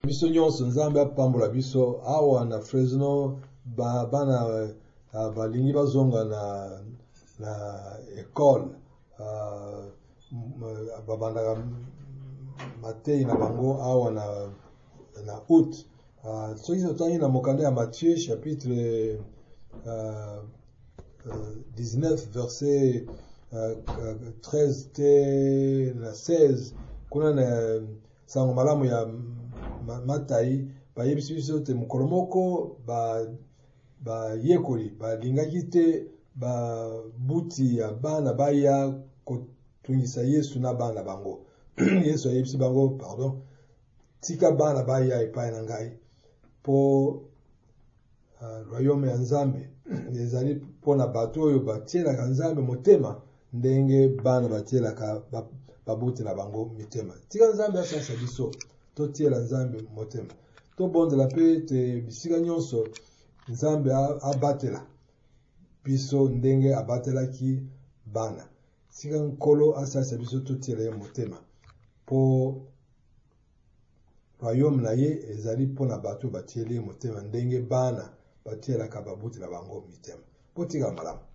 biso nyonso nzambe apambola biso awa na Fresno bana balingi bazonga na école babandaka matei na bango awa na août. Soki totangi na mokanda ya Matthieu chapitre 19 verset 13 te na 16 kuna na sango malamu ya Matai bayebisi biso te mokolo moko ba yekoli balingaki te buti ya bana baya kotungisa Yesu na bana bango. Yesu ayebisi bango pardon tika bana baya epai na ngai po royaume ya Nzambe ezali pona bato oyo batielaka Nzambe motema ndenge bana batielaka babuti na bango mitema. Tika Nzambe asalisa biso totiela Nzambe motema, tobondela pe te bisika nyonso Nzambe abatela biso ndenge abatelaki bana. Sika nkolo asalisa biso totiela ye motema po royaume na ye ezali pona bato batieli ye motema ndenge bana batielaka babuti na bango mitema. Potika malamu.